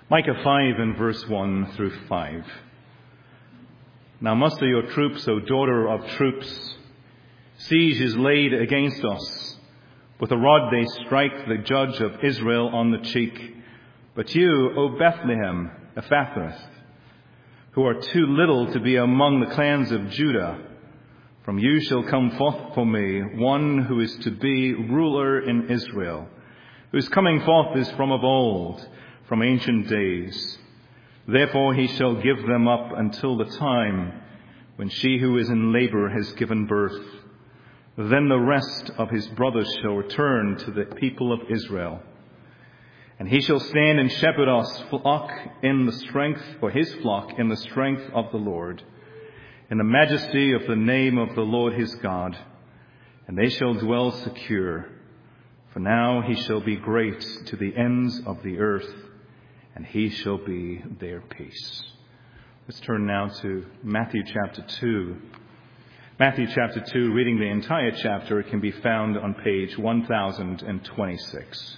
Micah 5 and verse 1 through 5. Now muster your troops, O daughter of troops. Siege is laid against us. With a rod they strike the judge of Israel on the cheek. But you, O Bethlehem Ephrathah, who are too little to be among the clans of Judah, from you shall come forth for me one who is to be ruler in Israel, whose coming forth is from of old, from ancient days. Therefore he shall give them up until the time when she who is in labor has given birth. Then the rest of his brothers shall return to the people of Israel. And he shall stand and shepherd his flock in the strength of the Lord, in the majesty of the name of the Lord his God. And they shall dwell secure. For now he shall be great to the ends of the earth, and he shall be their peace. Let's turn now to Matthew chapter 2. Matthew chapter 2, reading the entire chapter, can be found on page 1026.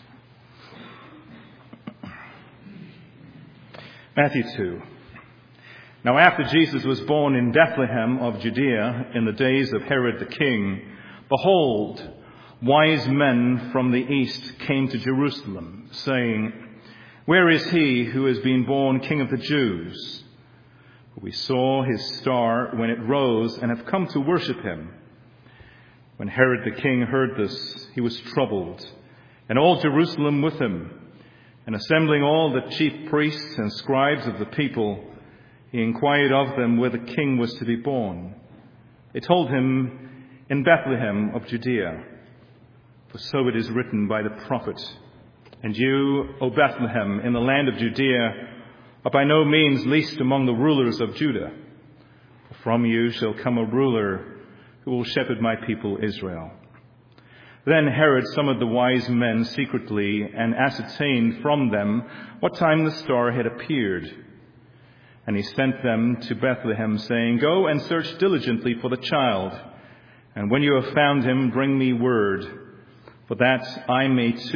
Matthew 2. Now after Jesus was born in Bethlehem of Judea in the days of Herod the king, behold, wise men from the east came to Jerusalem, saying, Where is he who has been born King of the Jews? We saw his star when it rose and have come to worship him. When Herod the king heard this, he was troubled, and all Jerusalem with him. And assembling all the chief priests and scribes of the people, he inquired of them where the king was to be born. They told him, In Bethlehem of Judea. For so it is written by the prophet, And you, O Bethlehem, in the land of Judea, are by no means least among the rulers of Judah. For from you shall come a ruler who will shepherd my people Israel. Then Herod summoned the wise men secretly and ascertained from them what time the star had appeared. And he sent them to Bethlehem, saying, Go and search diligently for the child, and when you have found him, bring me word, for that I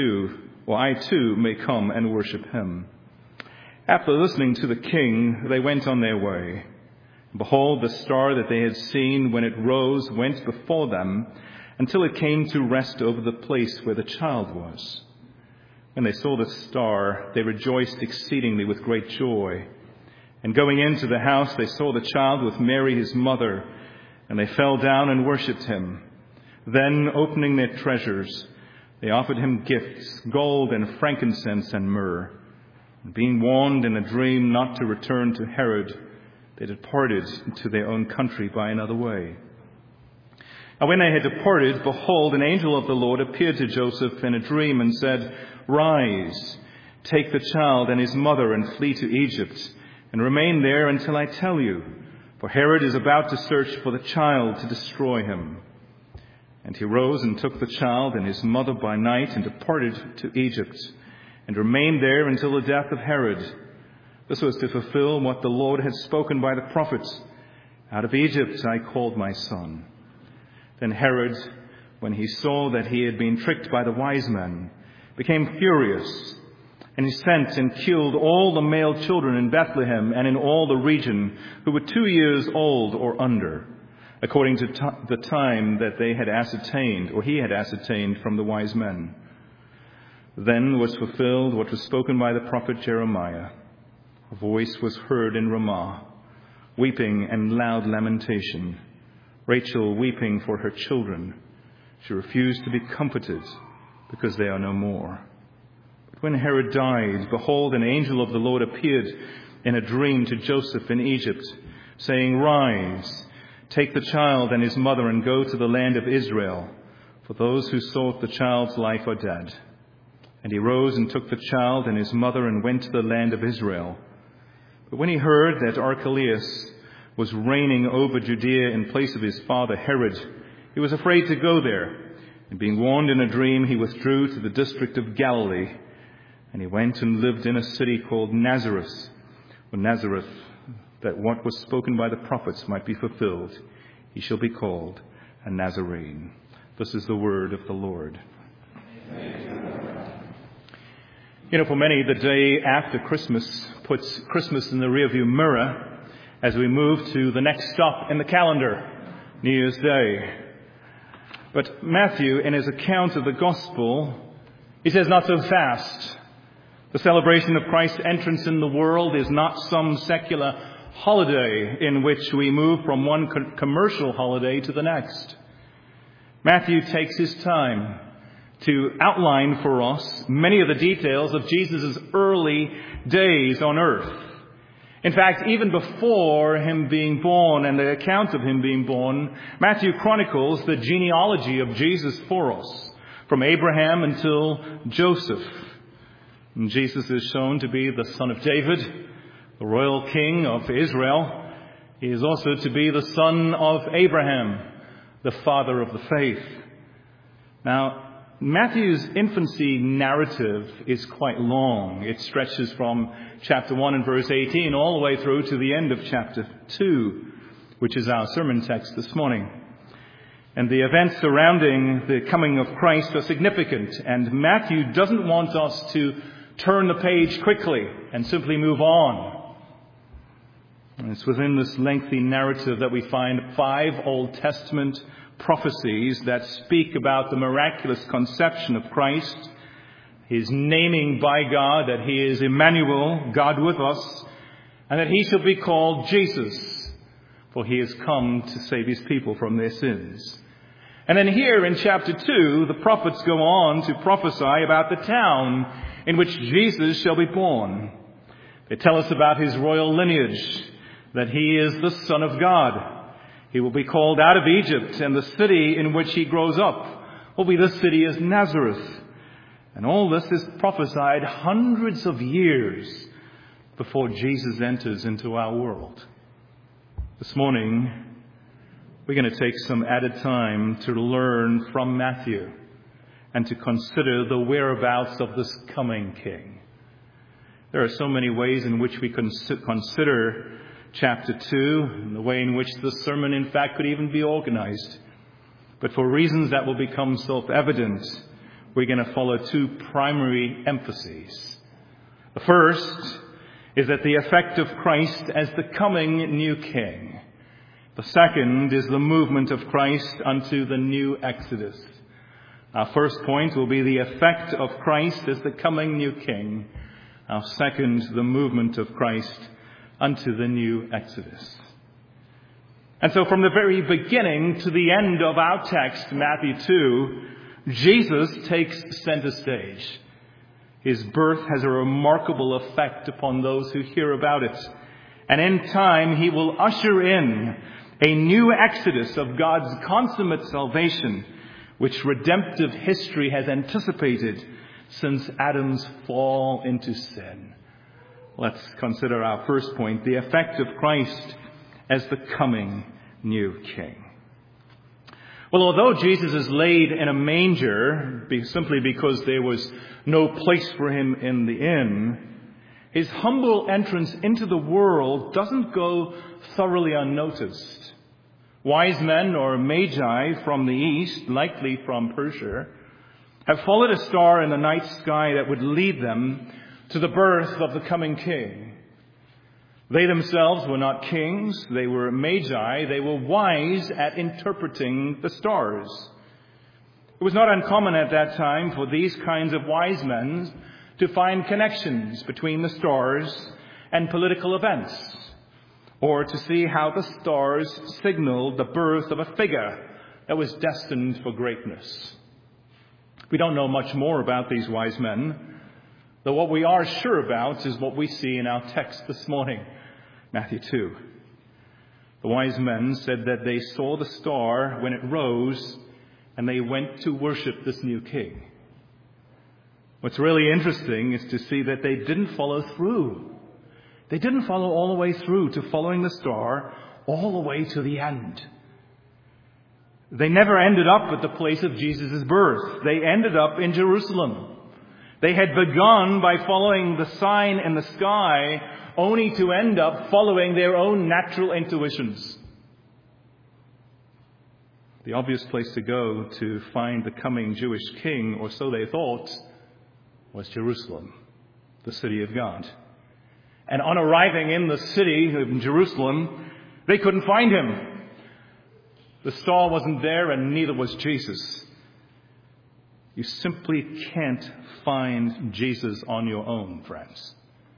too may come and worship him. After listening to the king, they went on their way. Behold, the star that they had seen when it rose went before them until it came to rest over the place where the child was. When they saw the star, they rejoiced exceedingly with great joy. And going into the house, they saw the child with Mary his mother, and they fell down and worshipped him. Then, opening their treasures, they offered him gifts, gold and frankincense and myrrh. And being warned in a dream not to return to Herod, they departed to their own country by another way. Now when they had departed, behold, an angel of the Lord appeared to Joseph in a dream and said, Rise, take the child and his mother and flee to Egypt, and remain there until I tell you, for Herod is about to search for the child to destroy him. And he rose and took the child and his mother by night and departed to Egypt, and remained there until the death of Herod. This was to fulfill what the Lord had spoken by the prophets, Out of Egypt I called my son. Then Herod, when he saw that he had been tricked by the wise men, became furious, and he sent and killed all the male children in Bethlehem and in all the region who were 2 years old or under, according to the time that they had ascertained, or he had ascertained from the wise men. Then was fulfilled what was spoken by the prophet Jeremiah. A voice was heard in Ramah, weeping and loud lamentation, Rachel weeping for her children. She refused to be comforted because they are no more. But when Herod died, behold, an angel of the Lord appeared in a dream to Joseph in Egypt, saying, Rise, take the child and his mother and go to the land of Israel, for those who sought the child's life are dead. And he rose and took the child and his mother and went to the land of Israel. But when he heard that Archelaus was reigning over Judea in place of his father Herod, he was afraid to go there. And being warned in a dream, he withdrew to the district of Galilee. And he went and lived in a city called Nazareth, that what was spoken by the prophets might be fulfilled. He shall be called a Nazarene. This is the word of the Lord. You know, for many, the day after Christmas puts Christmas in the rearview mirror as we move to the next stop in the calendar, New Year's Day. But Matthew, in his account of the gospel, he says not so fast. The celebration of Christ's entrance in the world is not some secular holiday in which we move from one commercial holiday to the next. Matthew takes his time to outline for us many of the details of Jesus' early days on earth. In fact, even before him being born and the account of him being born, Matthew chronicles the genealogy of Jesus for us, from Abraham until Joseph. And Jesus is shown to be the son of David, the royal king of Israel. He is also to be the son of Abraham, the father of the faith. Now, Matthew's infancy narrative is quite long. It stretches from chapter 1 and verse 18 all the way through to the end of chapter 2, which is our sermon text this morning. And the events surrounding the coming of Christ are significant, and Matthew doesn't want us to turn the page quickly and simply move on. And it's within this lengthy narrative that we find 5 Old Testament prophecies that speak about the miraculous conception of Christ, his naming by God that he is Emmanuel, God with us, and that he shall be called Jesus, for he has come to save his people from their sins. And then here in chapter 2, the prophets go on to prophesy about the town in which Jesus shall be born. They tell us about his royal lineage, that he is the Son of God. He will be called out of Egypt, and the city in which he grows up will be the city of Nazareth. And all this is prophesied hundreds of years before Jesus enters into our world. This morning, we're going to take some added time to learn from Matthew and to consider the whereabouts of this coming king. There are so many ways in which we consider chapter 2, and the way in which the sermon, in fact, could even be organized. But for reasons that will become self-evident, we're going to follow 2 primary emphases. The first is that the effect of Christ as the coming new king. The second is the movement of Christ unto the new Exodus. Our first point will be the effect of Christ as the coming new king. Our second, the movement of Christ unto the new Exodus. And so from the very beginning to the end of our text, Matthew 2, Jesus takes center stage. His birth has a remarkable effect upon those who hear about it. And in time, he will usher in a new exodus of God's consummate salvation, which redemptive history has anticipated since Adam's fall into sin. Let's consider our first point, the effect of Christ as the coming new king. Well, although Jesus is laid in a manger simply because there was no place for him in the inn, his humble entrance into the world doesn't go thoroughly unnoticed. Wise men or magi from the east, likely from Persia, have followed a star in the night sky that would lead them to the birth of the coming king. They themselves were not kings. They were magi. They were wise at interpreting the stars. It was not uncommon at that time for these kinds of wise men to find connections between the stars and political events, or to see how the stars signaled the birth of a figure that was destined for greatness. We don't know much more about these wise men, though what we are sure about is what we see in our text this morning, Matthew 2. The wise men said that they saw the star when it rose, and they went to worship this new king. What's really interesting is to see that they didn't follow through. They didn't follow all the way through to following the star all the way to the end. They never ended up at the place of Jesus' birth. They ended up in Jerusalem. They had begun by following the sign in the sky, only to end up following their own natural intuitions. The obvious place to go to find the coming Jewish king, or so they thought, was Jerusalem. the city of God. And on arriving in the city of Jerusalem, they couldn't find him. The star wasn't there, and neither was Jesus. You simply can't find Jesus on your own, friends.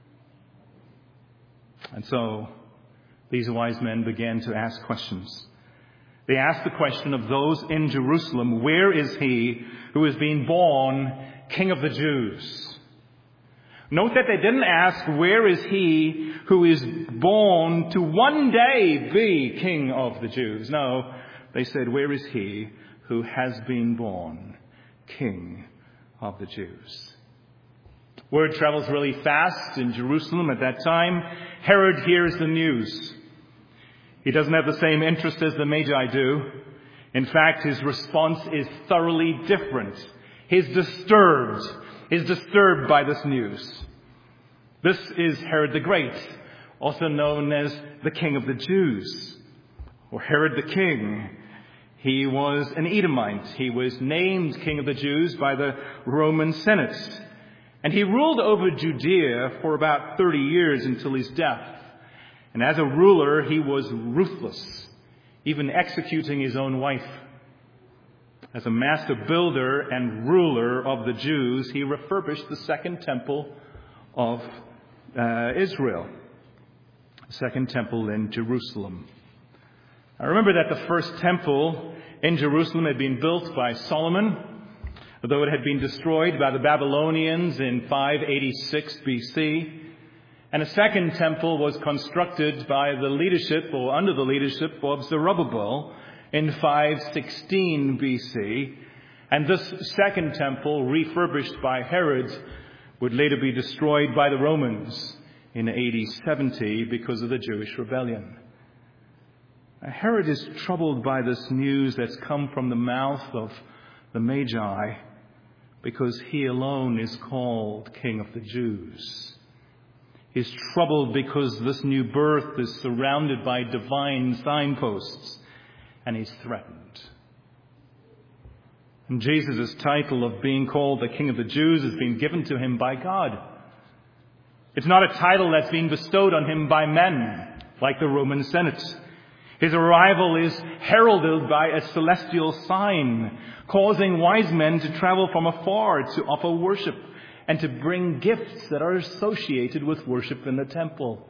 And so these wise men began to ask questions. They asked the question of those in Jerusalem, where is he who is being born King of the Jews? Note that they didn't ask, where is he who is born to one day be King of the Jews? No, they said, where is he who has been born King of the Jews? Word travels really fast in Jerusalem at that time. Herod hears the news. He doesn't have the same interest as the Magi do. In fact, his response is thoroughly different. He's disturbed by this news. This is Herod the Great, also known as the King of the Jews, or Herod the King. He was an Edomite. He was named King of the Jews by the Roman Senate. And he ruled over Judea for about 30 years until his death. And as a ruler, he was ruthless, even executing his own wife. As a master builder and ruler of the Jews, he refurbished the second temple of Israel, the second temple in Jerusalem. I remember that the first temple in Jerusalem had been built by Solomon, although it had been destroyed by the Babylonians in 586 BC. And a second temple was constructed by the leadership, or under the leadership of Zerubbabel, in 516 BC. And this second temple, refurbished by Herod, would later be destroyed by the Romans in AD 70 because of the Jewish rebellion. Herod is troubled by this news that's come from the mouth of the Magi, because he alone is called King of the Jews. He's troubled because this new birth is surrounded by divine signposts, and he's threatened. And Jesus' title of being called the King of the Jews has been given to him by God. It's not a title that's been bestowed on him by men, like the Roman Senate. His arrival is heralded by a celestial sign, causing wise men to travel from afar to offer worship and to bring gifts that are associated with worship in the temple.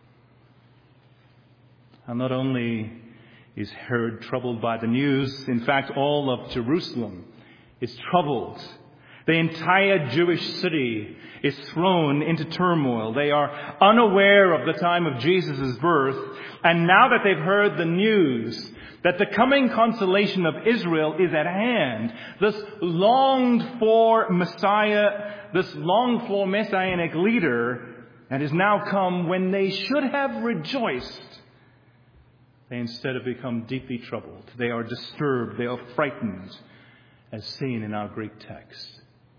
And not only is Herod troubled by the news, in fact, all of Jerusalem is troubled. The entire Jewish city is thrown into turmoil. They are unaware of the time of Jesus' birth, and now that they've heard the news that the coming consolation of Israel is at hand, this longed-for Messiah, this longed-for messianic leader, and is now come when they should have rejoiced, they instead have become deeply troubled. They are disturbed. They are frightened, as seen in our Greek text.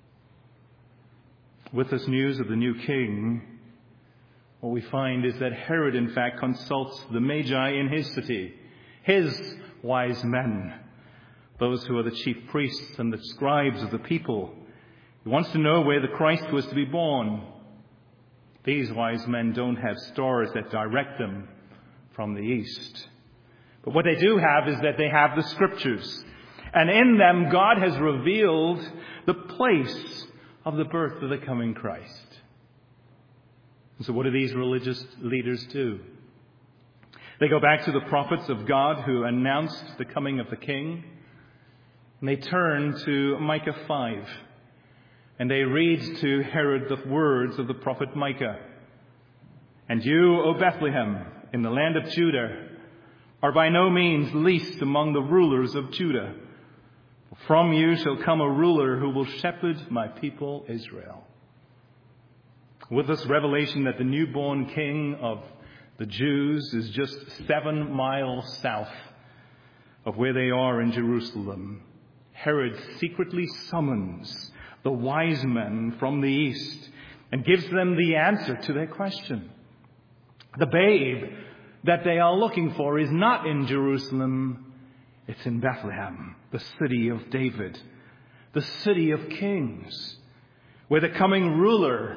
With this news of the new king, what we find is that Herod, in fact, consults the Magi in his city, his wise men, those who are the chief priests and the scribes of the people. He wants to know where the Christ was to be born. These wise men don't have stars that direct them from the east. But what they do have is that they have the Scriptures. And in them, God has revealed the place of the birth of the coming Christ. And so what do these religious leaders do? They go back to the prophets of God who announced the coming of the king. And they turn to Micah 5. And they read to Herod the words of the prophet Micah. And you, O Bethlehem, in the land of Judah, are by no means least among the rulers of Judah. From you shall come a ruler who will shepherd my people Israel. With this revelation that the newborn king of the Jews is just 7 miles south of where they are in Jerusalem, Herod secretly summons the wise men from the east and gives them the answer to their question. The babe that they are looking for is not in Jerusalem, it's in Bethlehem, the city of David, the city of kings, where the coming ruler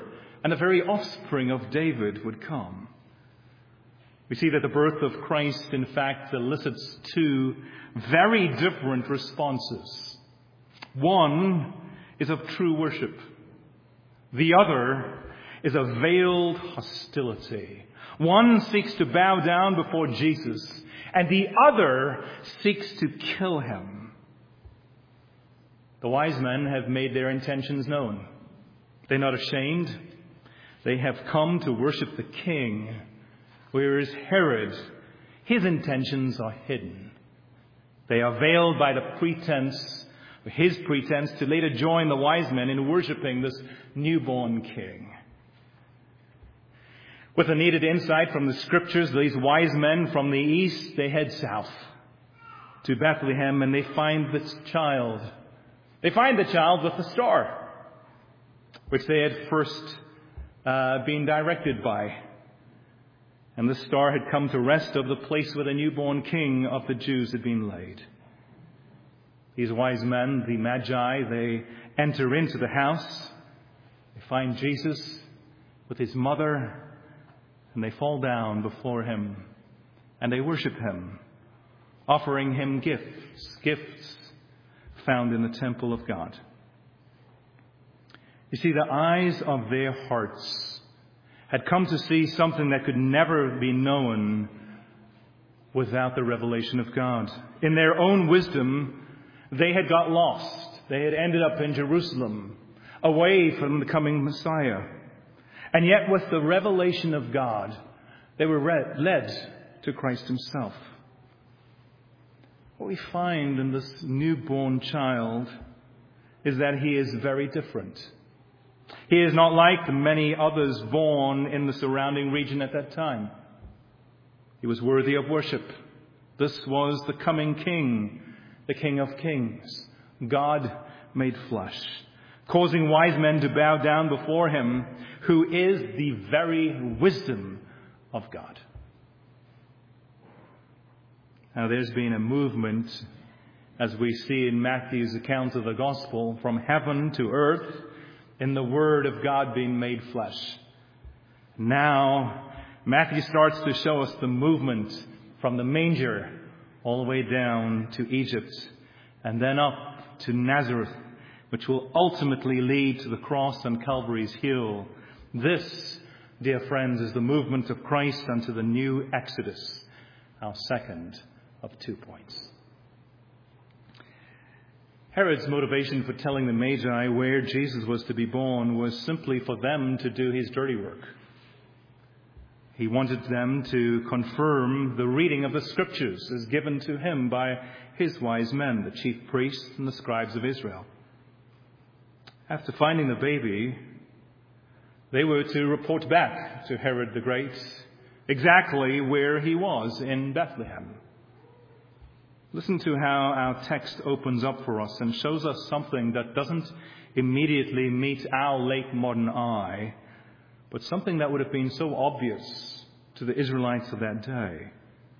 and the very offspring of David would come. We see that the birth of Christ, in fact, elicits two very different responses. One is of true worship. The other is a veiled hostility. One seeks to bow down before Jesus, and the other seeks to kill him. The wise men have made their intentions known. They're not ashamed. They have come to worship the King, whereas Herod, his intentions are hidden. They are veiled by his pretense to later join the wise men in worshiping this newborn King. With the needed insight from the Scriptures, these wise men from the east, they head south to Bethlehem, and they find this child. They find the child with the star, which they had first been directed by. And the star had come to rest over the place where the newborn King of the Jews had been laid. These wise men, the Magi, they enter into the house. They find Jesus with his mother, and they fall down before him, and they worship him, offering him gifts found in the temple of God. You see, the eyes of their hearts had come to see something that could never be known without the revelation of God. In their own wisdom, they had got lost. They had ended up in Jerusalem, away from the coming Messiah. And yet with the revelation of God, they were led to Christ himself. What we find in this newborn child is that he is very different. He is not like the many others born in the surrounding region at that time. He was worthy of worship. This was the coming King, the King of Kings, God made flesh, causing wise men to bow down before him, who is the very wisdom of God. Now, there's been a movement, as we see in Matthew's account of the gospel, from heaven to earth in the Word of God being made flesh. Now, Matthew starts to show us the movement from the manger all the way down to Egypt and then up to Nazareth, which will ultimately lead to the cross on Calvary's hill. This, dear friends, is the movement of Christ unto the new Exodus, our second of 2 points. Herod's motivation for telling the Magi where Jesus was to be born was simply for them to do his dirty work. He wanted them to confirm the reading of the Scriptures as given to him by his wise men, the chief priests and the scribes of Israel. After finding the baby, they were to report back to Herod the Great exactly where he was in Bethlehem. Listen to how our text opens up for us and shows us something that doesn't immediately meet our late modern eye, but something that would have been so obvious to the Israelites of that day.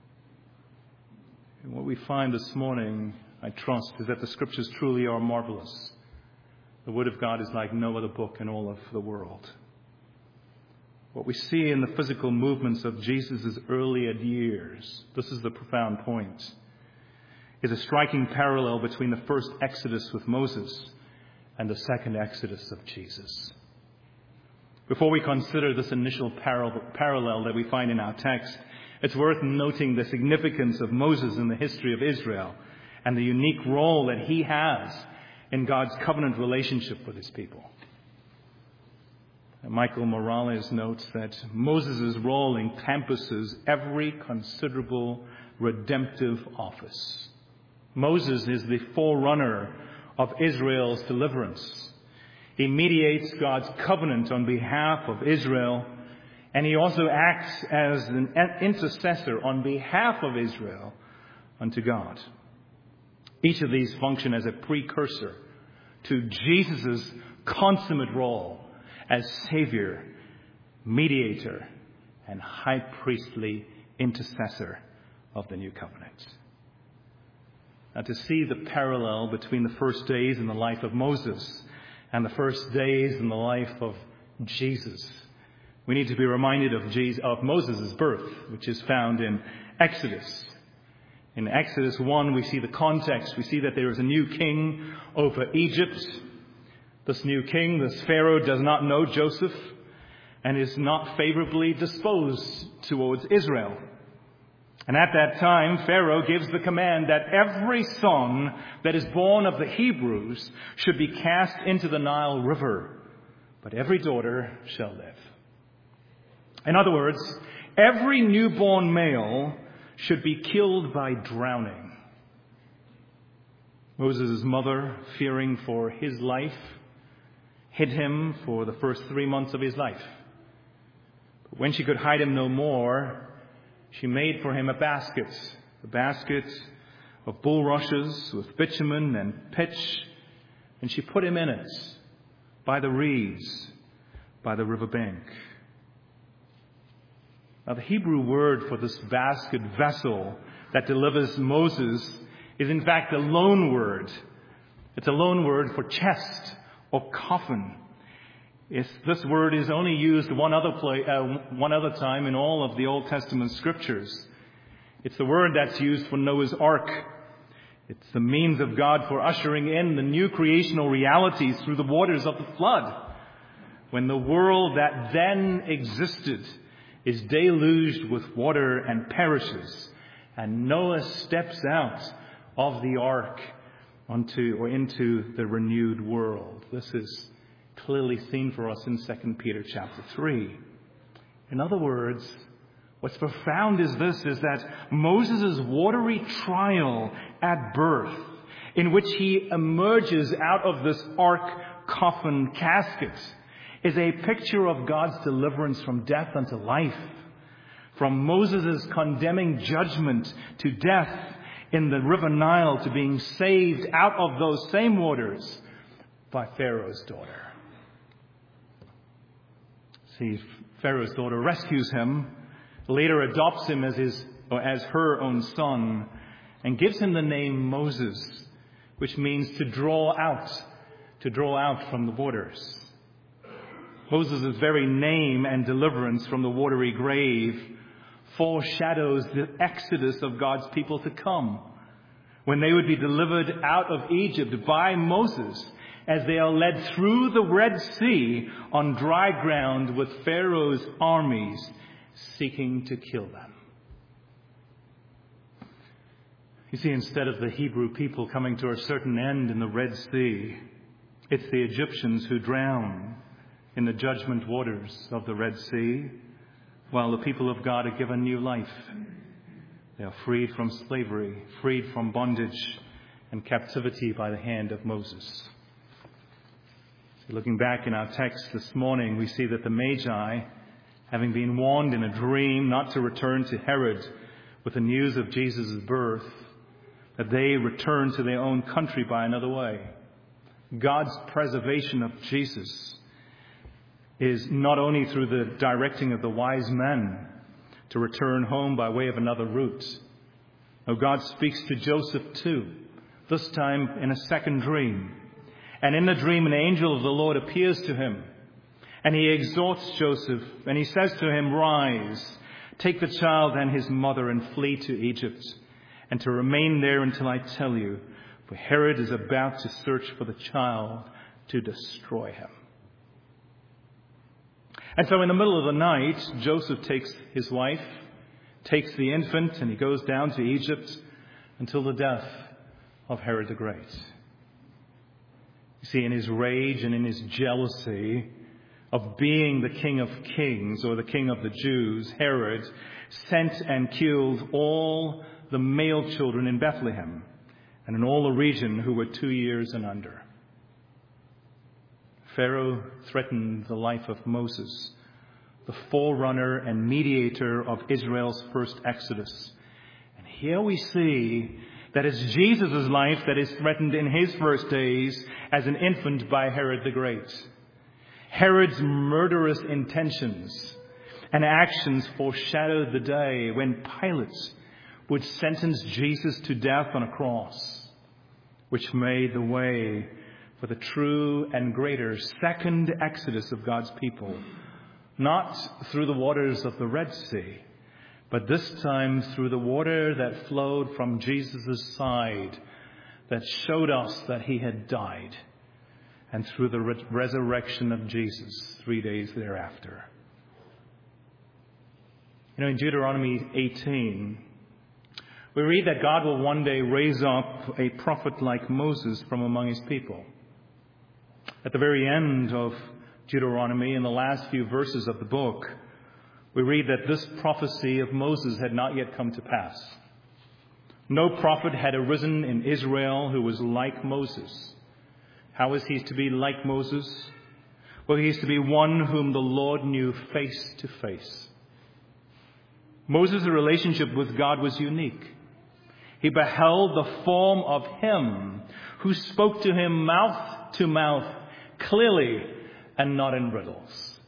And what we find this morning, I trust, is that the Scriptures truly are marvelous. The Word of God is like no other book in all of the world. What we see in the physical movements of Jesus' earlier years, this is the profound point, is a striking parallel between the first Exodus with Moses and the second Exodus of Jesus. Before we consider this initial parallel that we find in our text, it's worth noting the significance of Moses in the history of Israel and the unique role that he has in God's covenant relationship with his people. Michael Morales notes that Moses' role encompasses every considerable redemptive office. Moses is the forerunner of Israel's deliverance. He mediates God's covenant on behalf of Israel, and he also acts as an intercessor on behalf of Israel unto God. Each of these function as a precursor to Jesus' consummate role as Savior, mediator, and high priestly intercessor of the new covenant. Now, to see the parallel between the first days in the life of Moses and the first days in the life of Jesus. We need to be reminded of Moses' birth, which is found in Exodus. In Exodus 1, we see the context. We see that there is a new king over Egypt. This new king, this Pharaoh, does not know Joseph and is not favorably disposed towards Israel. And at that time, Pharaoh gives the command that every son that is born of the Hebrews should be cast into the Nile River, but every daughter shall live. In other words, every newborn male should be killed by drowning. Moses' mother, fearing for his life, hid him for the first 3 months of his life. But when she could hide him no more, she made for him a basket of bulrushes with bitumen and pitch, and she put him in it by the reeds, by the river bank. Now, the Hebrew word for this basket vessel that delivers Moses is in fact a loan word. It's a loan word for chest or coffin. This word is only used one other time in all of the Old Testament scriptures. It's the word that's used for Noah's Ark. It's the means of God for ushering in the new creational realities through the waters of the flood, when the world that then existed is deluged with water and perishes, and Noah steps out of the ark into the renewed world. This is clearly seen for us in 2 Peter chapter 3. In other words, what's profound is that Moses' watery trial at birth, in which he emerges out of this ark coffin casket, is a picture of God's deliverance from death unto life, from Moses' condemning judgment to death in the river Nile to being saved out of those same waters by Pharaoh's daughter. See, Pharaoh's daughter rescues him, later adopts him as her own son, and gives him the name Moses, which means to draw out from the waters. Moses' very name and deliverance from the watery grave foreshadows the exodus of God's people to come, when they would be delivered out of Egypt by Moses as they are led through the Red Sea on dry ground with Pharaoh's armies seeking to kill them. You see, instead of the Hebrew people coming to a certain end in the Red Sea, it's the Egyptians who drown in the judgment waters of the Red Sea, while the people of God are given new life. They are freed from slavery, freed from bondage and captivity by the hand of Moses. So looking back in our text this morning, we see that the Magi, having been warned in a dream not to return to Herod with the news of Jesus' birth, that they returned to their own country by another way. God's preservation of Jesus is not only through the directing of the wise men to return home by way of another route. No, God speaks to Joseph too, this time in a second dream. And in the dream, an angel of the Lord appears to him, and he exhorts Joseph, and he says to him, "Rise, take the child and his mother and flee to Egypt, and to remain there until I tell you, for Herod is about to search for the child to destroy him." And so in the middle of the night, Joseph takes his wife, takes the infant, and he goes down to Egypt until the death of Herod the Great. You see, in his rage and in his jealousy of being the King of Kings, or the King of the Jews, Herod sent and killed all the male children in Bethlehem and in all the region who were 2 years and under. Pharaoh threatened the life of Moses, the forerunner and mediator of Israel's first exodus. And here we see that it's Jesus' life that is threatened in his first days as an infant by Herod the Great. Herod's murderous intentions and actions foreshadowed the day when Pilate would sentence Jesus to death on a cross, which made the way for the true and greater second exodus of God's people, not through the waters of the Red Sea, but this time through the water that flowed from Jesus' side, that showed us that he had died, and through the resurrection of Jesus 3 days thereafter. In Deuteronomy 18, we read that God will one day raise up a prophet like Moses from among his people. At the very end of Deuteronomy, in the last few verses of the book, we read that this prophecy of Moses had not yet come to pass. No prophet had arisen in Israel who was like Moses. How is he to be like Moses? Well, he is to be one whom the Lord knew face to face. Moses' relationship with God was unique. He beheld the form of him who spoke to him mouth to mouth, clearly and not in riddles.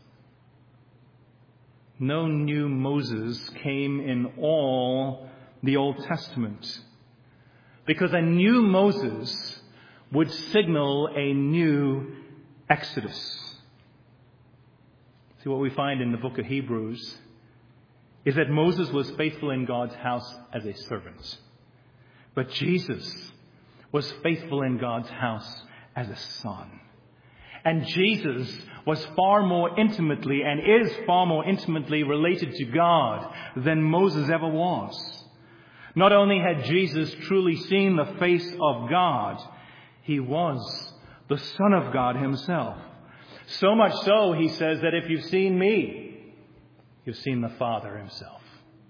No new Moses came in all the Old Testament, because a new Moses would signal a new Exodus. See, what we find in the book of Hebrews is that Moses was faithful in God's house as a servant, but Jesus was faithful in God's house as a son. And Jesus was far more intimately and is far more intimately related to God than Moses ever was. Not only had Jesus truly seen the face of God, he was the Son of God himself. So much so, he says, that if you've seen me, you've seen the Father himself.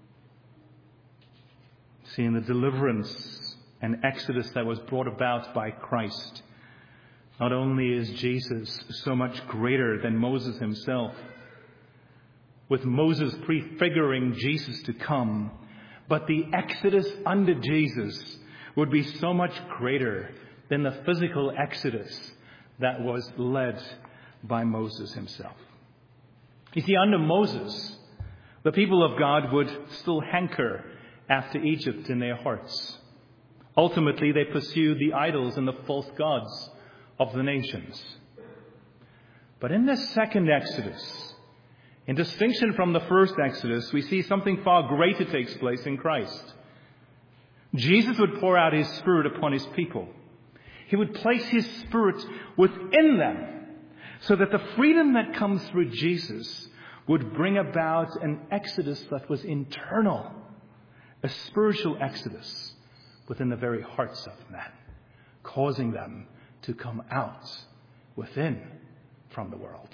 Seeing the deliverance and exodus that was brought about by Christ. Not only is Jesus so much greater than Moses himself, with Moses prefiguring Jesus to come, but the exodus under Jesus would be so much greater than the physical exodus that was led by Moses himself. You see, under Moses, the people of God would still hanker after Egypt in their hearts. Ultimately, they pursued the idols and the false gods of the nations. But in this second Exodus, in distinction from the first Exodus, we see something far greater takes place in Christ. Jesus would pour out his Spirit upon his people. He would place his Spirit within them so that the freedom that comes through Jesus would bring about an exodus that was internal, a spiritual exodus within the very hearts of men, causing them to come out within from the world.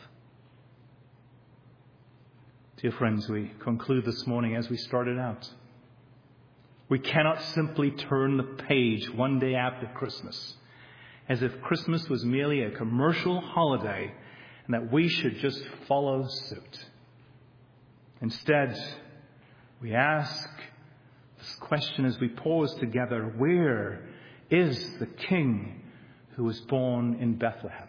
Dear friends, we conclude this morning as we started out. We cannot simply turn the page one day after Christmas as if Christmas was merely a commercial holiday and that we should just follow suit. Instead, we ask this question as we pause together: where is the King who was born in Bethlehem?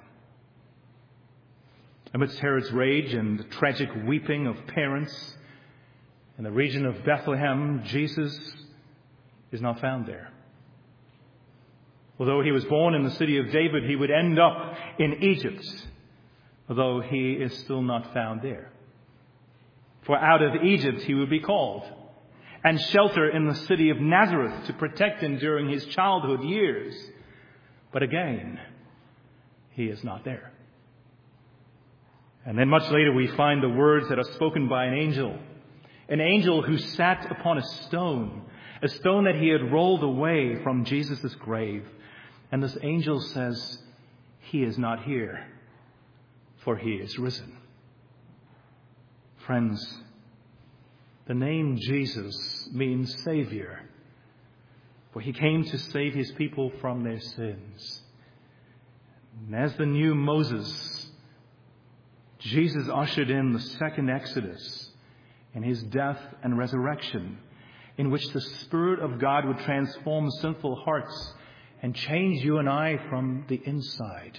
Amidst Herod's rage and the tragic weeping of parents in the region of Bethlehem, Jesus is not found there. Although he was born in the city of David, he would end up in Egypt, although he is still not found there. For out of Egypt he would be called, and shelter in the city of Nazareth to protect him during his childhood years. But again, he is not there. And then much later we find the words that are spoken by an angel who sat upon a stone that he had rolled away from Jesus' grave. And this angel says, "He is not here, for he is risen." Friends, the name Jesus means Savior, for he came to save his people from their sins. And as the new Moses, Jesus ushered in the second Exodus in his death and resurrection, in which the Spirit of God would transform sinful hearts and change you and I from the inside.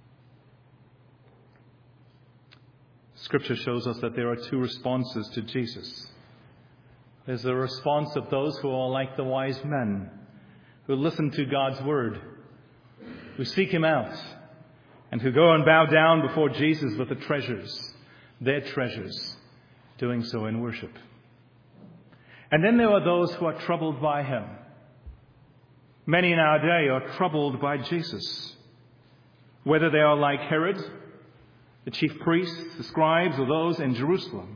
Scripture shows us that there are two responses to Jesus. There's the response of those who are like the wise men, who listen to God's word, who seek him out, and who go and bow down before Jesus with the treasures, their treasures, doing so in worship. And then there are those who are troubled by him. Many in our day are troubled by Jesus, whether they are like Herod, the chief priests, the scribes, or those in Jerusalem.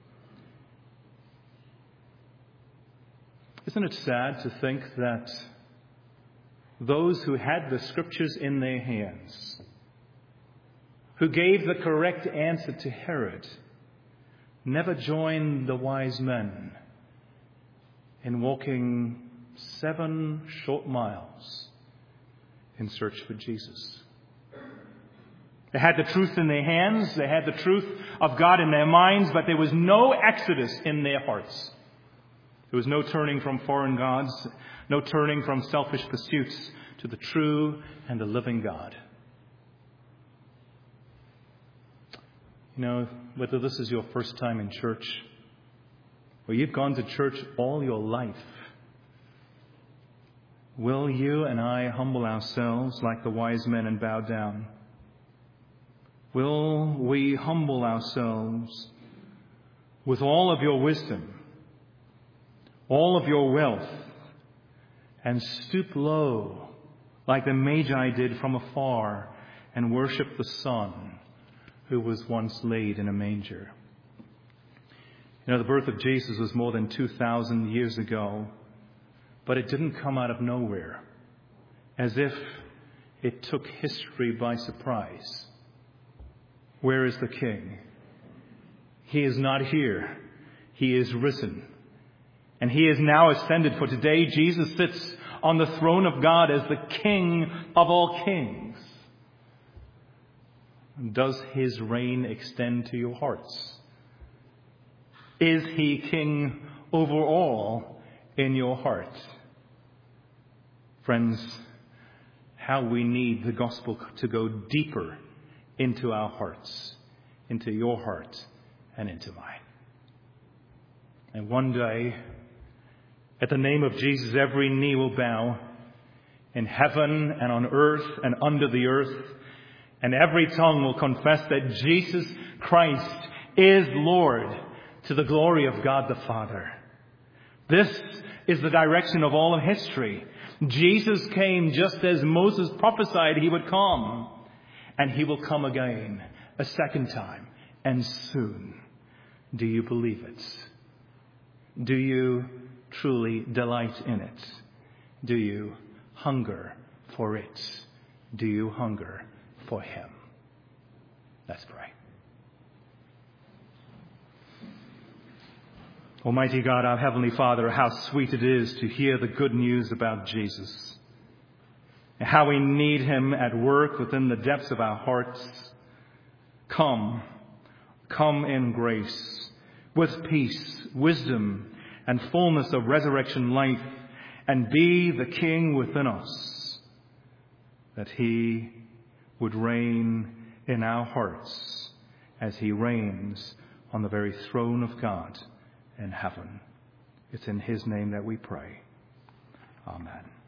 Isn't it sad to think that those who had the scriptures in their hands, who gave the correct answer to Herod, never joined the wise men in walking 7 short miles in search for Jesus? They had the truth in their hands, they had the truth of God in their minds, but there was no exodus in their hearts. There was no turning from foreign gods, no turning from selfish pursuits to the true and the living God. You know, whether this is your first time in church, or you've gone to church all your life, will you and I humble ourselves like the wise men and bow down? Will we humble ourselves with all of your wisdom, all of your wealth, and stoop low like the Magi did from afar and worship the Son who was once laid in a manger? You know, the birth of Jesus was more than 2,000 years ago, but it didn't come out of nowhere, as if it took history by surprise. Where is the King? He is not here. He is risen. And he is now ascended, for today Jesus sits on the throne of God as the King of all kings. Does his reign extend to your hearts? Is he king over all in your heart? Friends, how we need the gospel to go deeper into our hearts, into your heart and into mine. And one day, at the name of Jesus, every knee will bow in heaven and on earth and under the earth, and every tongue will confess that Jesus Christ is Lord, to the glory of God the Father. This is the direction of all of history. Jesus came just as Moses prophesied he would come, and he will come again a second time, and soon. Do you believe it? Do you truly delight in it? Do you hunger for it? Do you hunger for him? Let's pray. Almighty God, our Heavenly Father, how sweet it is to hear the good news about Jesus. And how we need him at work within the depths of our hearts. Come in grace, with peace, wisdom, and fullness of resurrection life, and be the King within us, that he would reign in our hearts as he reigns on the very throne of God in heaven. It's in his name that we pray. Amen.